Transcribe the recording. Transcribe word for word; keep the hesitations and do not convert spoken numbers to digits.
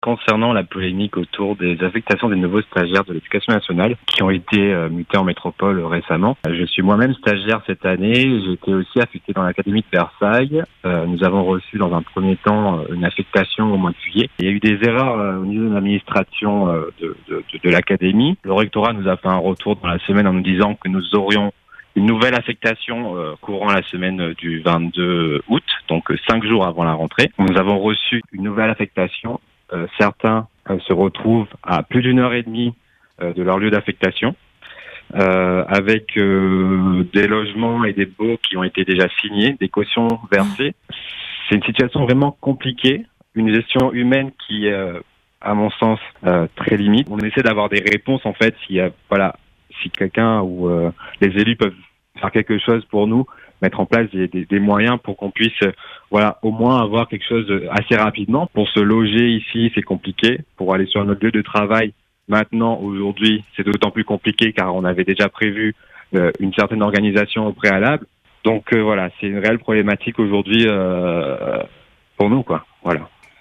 Concernant la polémique autour des affectations des nouveaux stagiaires de l'Éducation nationale qui ont été euh, mutés en métropole euh, récemment. Je suis moi-même stagiaire cette année. J'ai été aussi affecté dans l'Académie de Versailles. Euh, nous avons reçu dans un premier temps euh, une affectation au mois de juillet. Il y a eu des erreurs euh, au niveau de l'administration euh, de, de, de, de l'Académie. Le rectorat nous a fait un retour dans la semaine en nous disant que nous aurions une nouvelle affectation euh, courant la semaine du vingt-deux août, donc euh, cinq jours avant la rentrée. Nous avons reçu une nouvelle affectation. Euh, certains euh, se retrouvent à plus d'une heure et demie euh, de leur lieu d'affectation, euh, avec euh, des logements et des baux qui ont été déjà signés, des cautions versées. C'est une situation vraiment compliquée, une gestion humaine qui est, euh, à mon sens, euh, très limite. On essaie d'avoir des réponses, en fait, si, euh, voilà, si quelqu'un ou euh, les élus peuvent faire quelque chose pour nous, mettre en place des, des, des moyens pour qu'on puisse, euh, voilà, au moins avoir quelque chose de, assez rapidement. Pour se loger ici, c'est compliqué. Pour aller sur notre lieu de travail, maintenant, aujourd'hui, c'est d'autant plus compliqué car on avait déjà prévu euh, une certaine organisation au préalable. Donc euh, voilà, c'est une réelle problématique aujourd'hui euh, pour nous, quoi. Voilà.